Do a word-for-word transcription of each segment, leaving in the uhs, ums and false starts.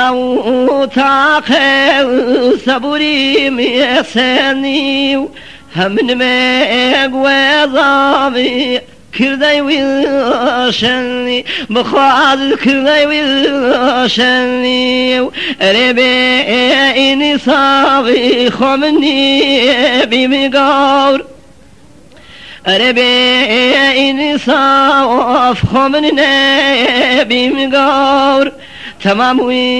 وتاقي وصبري ميساني همن ميق وضامي كردي ويشني بخاذ كردي ويشني ربي صابي خمني بمقار ربي صاف خمني بمقار تمام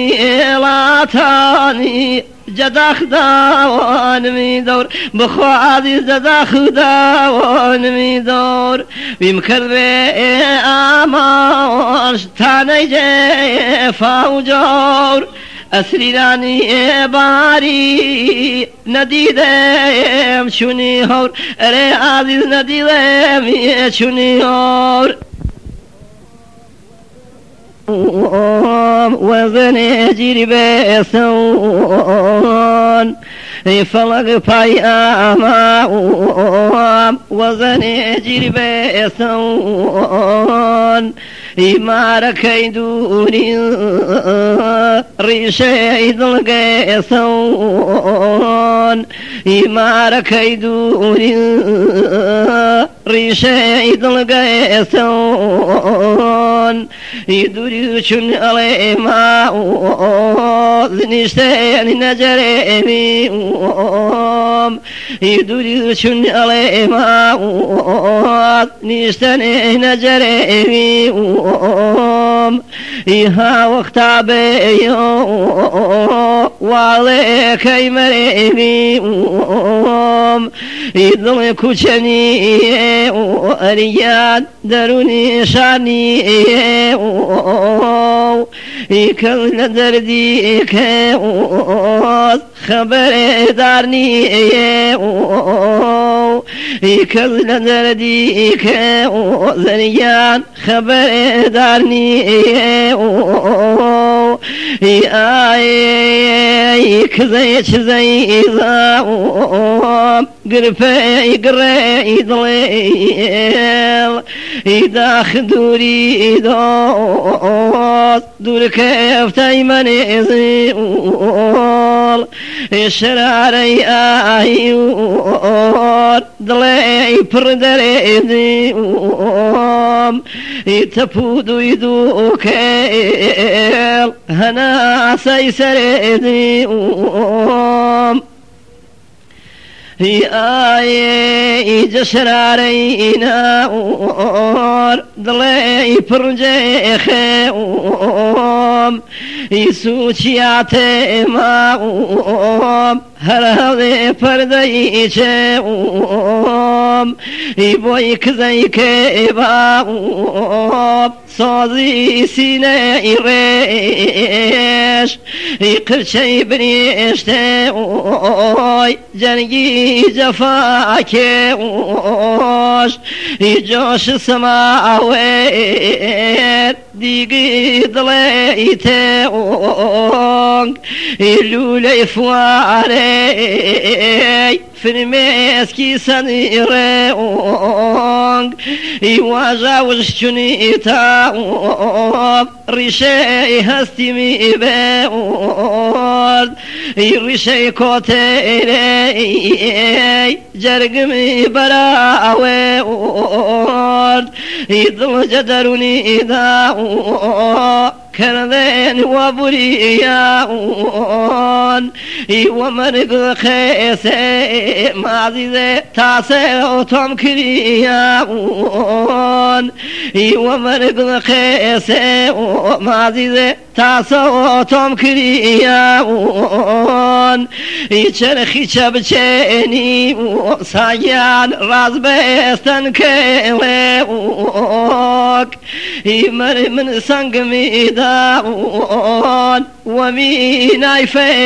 ويلاتاني جداخ داوان ميدور بخوادي جداخ داوان ميدور بيمكر بي آماش تاني جيفا وجور أسريراني باري نديدم شوني هور أري عزيز نديدم شوني هور وزن جيري بيسون فلق باي أمام وزن جيري بيسون إمارك يدوني ريشي دلقيسون إمارك يدوني ريشي دلقيسون يدوري شن علي ما زنشتين نجري أم يدوري شن علي ما نشتين نجري أم إيها وقتا بيو وعليك يمري أم يدل كوشني أريان دروني شاني يكل درديك خبر دارني يكل درديك زريان خبر دارني يايك زي زي ذا قرفي قري ضليل إذا خدوري دوس دور كيف تيمني زيول الشراري آيور ضلي بردري زيوم يتفودو يدو كيل هنا سيسري زيوم آي جشرارينا اور ضلي برجي خيوم يسوچيات ماوم هر هذي پردي چوم يبوي كزي كباوم صازي سينه ريش يقرشي بريشته اوي جنگي جفاك اوش يجوش سماوير ديقي ضليته اونگ يلولي فواري فرميسكي سنيري اونگ يواجاوش شني تاوم ريشي هستي مي بيورد يريشي كوتيري جرقمي براوي ورد يضل جدروني داو كرذين وبرياون ومرق خيسي معزيزي تاسي وطم كرياون ومرق خيسي معزيزي تاسي وطم كرياون يشرخي شبشيني سايان راز بيستن كيليوك يمر من سنقمي داون وميناي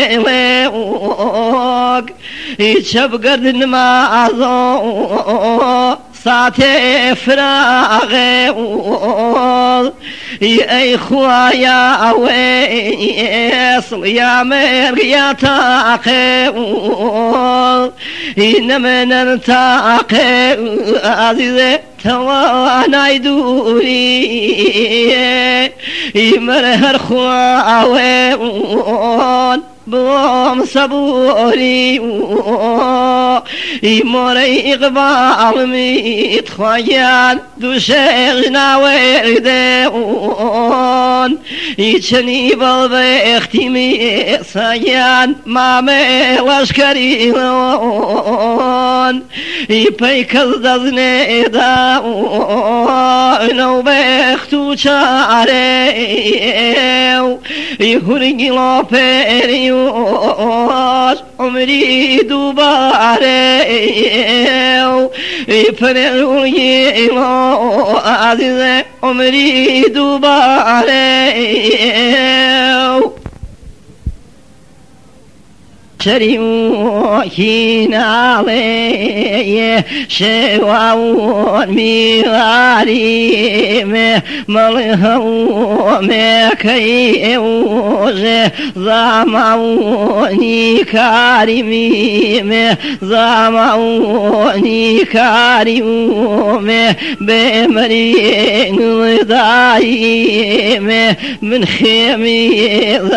فيليوك يشب قردن ما أزو ساعتي فراغي يا إخوايا ويصل يا مير يا تاقي إنما نلتاقي عزيزي توانا يدوري يمرهر خواوي بوم صبوري يموري إقبال ميت خيان دوشيغنا وردون يتشني بالبيختي ميت صيان مامي واشكريلون يبيك الدزني داون وبيختو شاريو يخرج لوبيريوش عمري دوباريو يفرغ يلو عزيزي عمري دوباريو شريوكين علي شواون ميغاريم ملهوم كيوز زمعوني كاريميم زمعوني كاريوم بمرين دايم من خيمي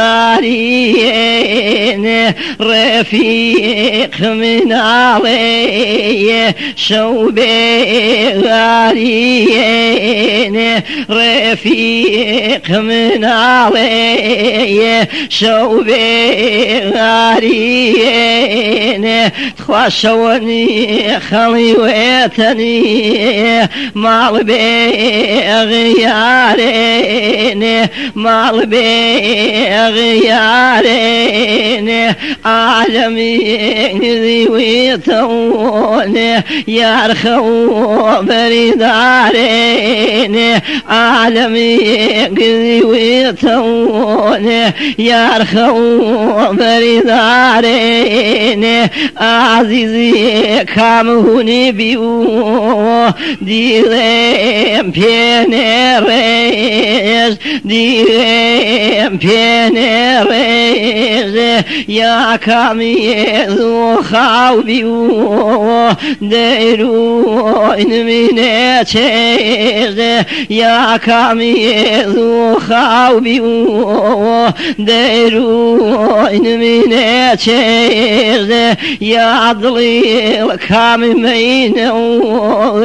ذارين رفيق من علي شوبي غاريين رفيق من علي شوبي غاريين تخشوني خليوتني مال بغيارين مال بغيارين عالمين ذويتون يرخوا بردارين عالمين ذويتون يرخوا بردارين عزيزي كامهوني بيو ديرم بينيريز ديرم بينيريز يا كاميزو خاوبيو ديروين من اتشيز يا كاميزو خاوبيو ديروين من اتشيز يا ضليل كامينو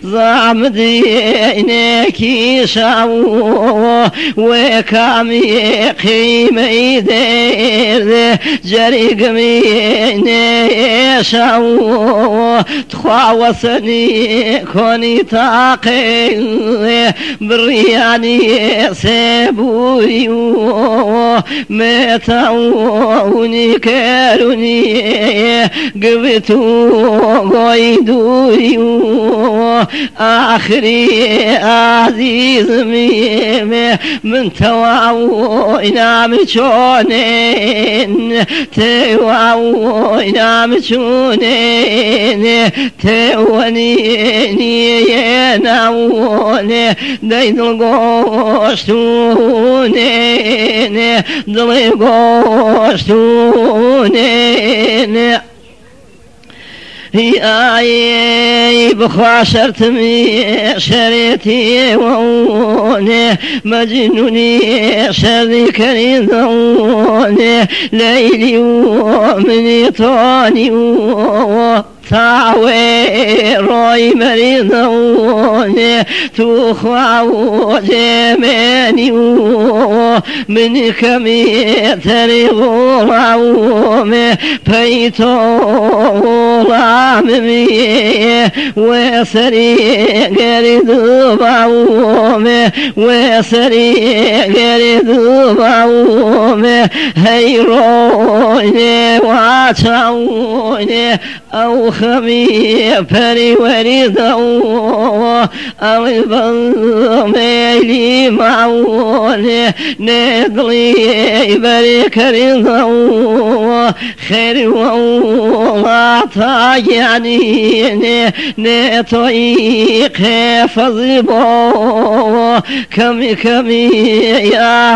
زعمدينك يشاو وكامي قيمي دير جريق من يشاو تخواوسني كوني تاقي برياني سيبويو متاوني كاروني قبتو قيدويو آخري عزيز ميم من تواوينا مشونين تواوينا مشونين توانيني يناوني دين القوشتونين دلي قوشتونين يا بخاشرت مي شريتي ووني مجنوني شريك رضوني ليلي ومني طاني تعوي روي مريضوني تخواو جماني من كميتري غراومي بيتو غرامي وسري قريد باومي وسري قريد باومي هيروني واتعوني أو خمي فري وريدو أو البلميلي معوني نقلي بريك رضو خير والله طايعني نطيق فضبو كمي كمي يا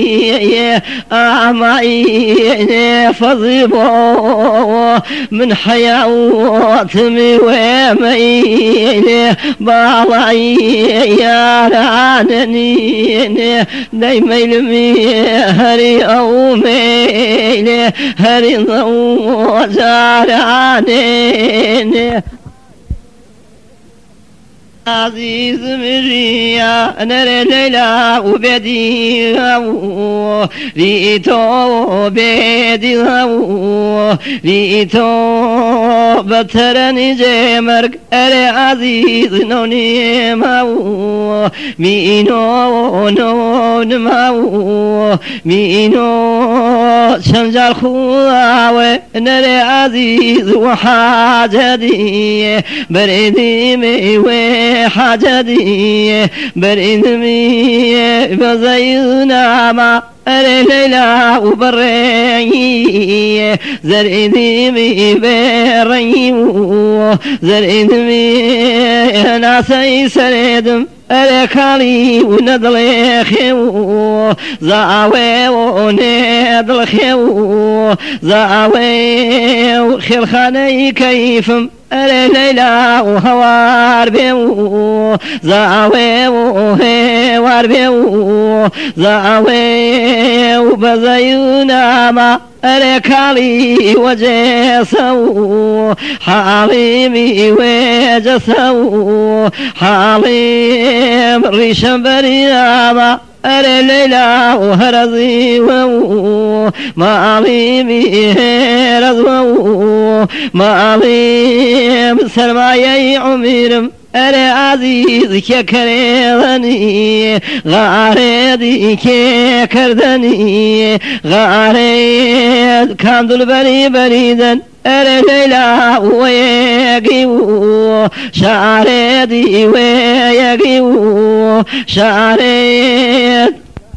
موشوي أعمعي فضبو من حي يوتمي وميله بالعي يا رانني دايميل مهري أو ميله هري ضو زارانين عزيز مريا نرى ليلى وبديها ريتو بديها ريتو بترني جمرك أرى عزيز نوني ماو مينو نون ماو مينو شنجر خواوي نرى عزيز وحاجدي بريدي ميوي حاجدي بريدمي بزينا ما أري ليلى وبري زريدي مي بري زريدمي ناسي سريدم أركالي وندلي خيو زاوي وندل خيو زاوي وخير خاني كيفم أري ليلى وهوار بيو زاوي وهوار بيو زاوي وبزيونا ما أركالي وجسو حاليمي وجسو حاليم ريشم برياما أري ليلى وهرزي وو ماليمي هرزو ماليم سلمايي عميرم أري عزيز كريضني غاريدي كردني غاريد كاندل بري بريدا أري ليلى ويقيو شعريدي ويقيو شعريد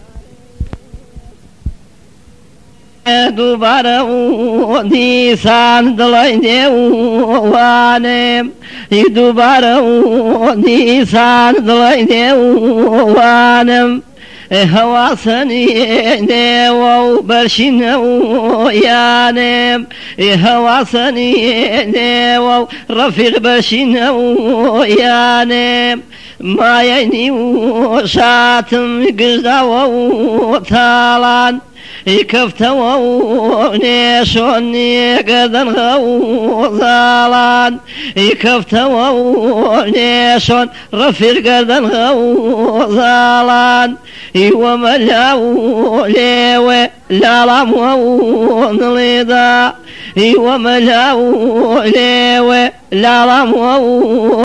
دوباره نيسان دلائنه وانم دوباره نيسان دلائنه وانم هواسني نو برشنو يانم هواسني نو رفيق برشنو يانم ما يني شاتم قزاو تالان يكفتوا نيشوني قدن غو زالان يكفتوا نيشون رفيق قدن غو زالان وملاو ليوي لا لامو نليدا وملاو ليوي لا لامو